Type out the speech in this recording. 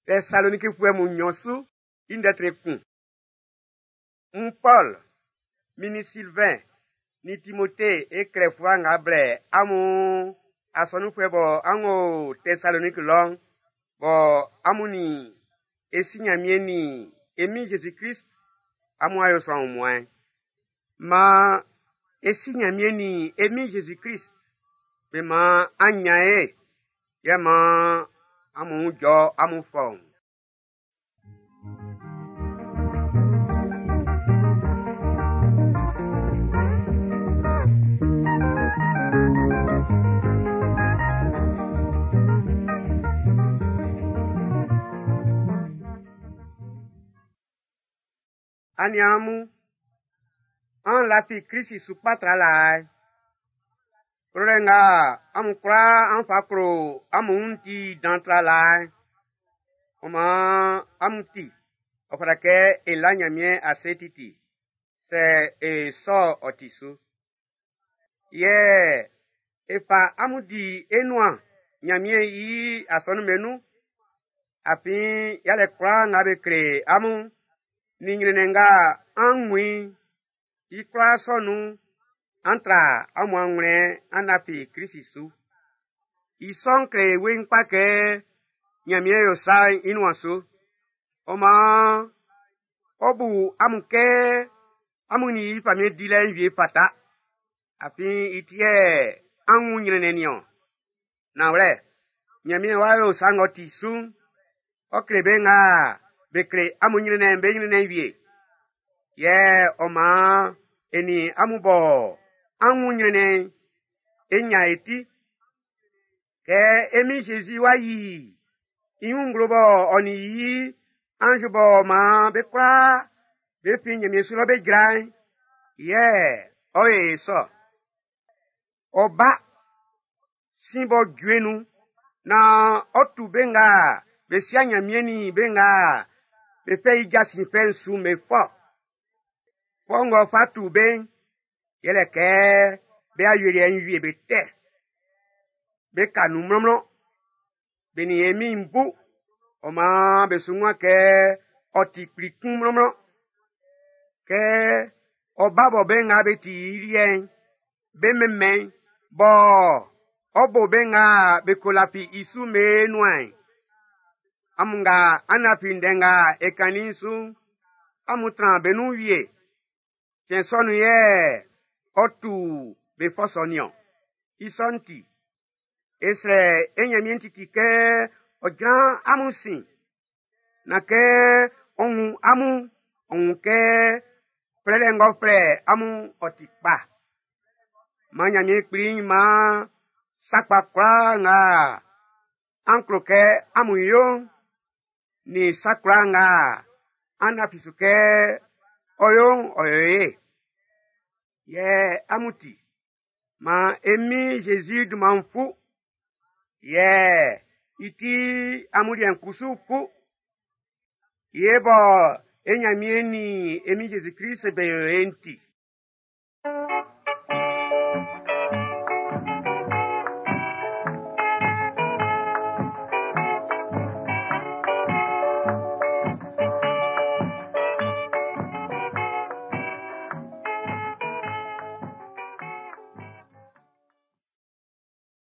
Thessalonique fue mu nyosu indetre kun. Paul, mini Sylvain, ni Timothée et Cléphoi ngabre amu asonu fue bo ango Thessalonique long bo amuni esinyamieni emi Jésus-Christ amu ayo son moins. Ma esinyamieni emi Jésus-Christ be ma anyae ya ma amu jo amu fong. Aniamu an lafi Christi supatra lai. Prolenga amukra anfakro amunti dantra lai. Oma amuti ofrake elanyamie asetiti se e so otisu. Ye efa amudi enwa nyamie yi asonu menu api yale kwa ngabe kre amu ningnenga angwi ikra sonu antra amwangre anapi krisisu isonkre wenpa ke nyamie yo sai inwaso oma obu amuke amuni famie dile vie pata api itie anwu nyrenenio na wre nyamie wa yo sangoti su okrebe nga bekre amunyene be nyene wie ye oma eni amubo amunyene enya eti ke emi Jésus wa yi inglobo oni yi anjubo ma be kwa be pinye mesulo be gran ye oye so oba simbo gwenu na otu benga be sianya mieni benga be pe igasi pensu me fo pongo fatu ben yele ke be ayuri enwi be te be kanu mromro be ni emi mbu oma be sunwa ke oti prikun mromro ke obabo benga be ti rien be memen bo obo benga be kolapi isu me nwai amunga anapi ndenga ekaninsu amutran benu wie tiensonu ye otu be fosonion isonti esre enyamienti ke ojan amusin na ke onu ke prelengo pre amu otikpa manyami kprin ma sakpa kwa nga ankroke amuyo ni sakra nga anafisuke oyoye ye amuti ma emi Jésus du manfu ye iti amuri enkusu fu ye bo enyamieni emi Jésus Christ be enti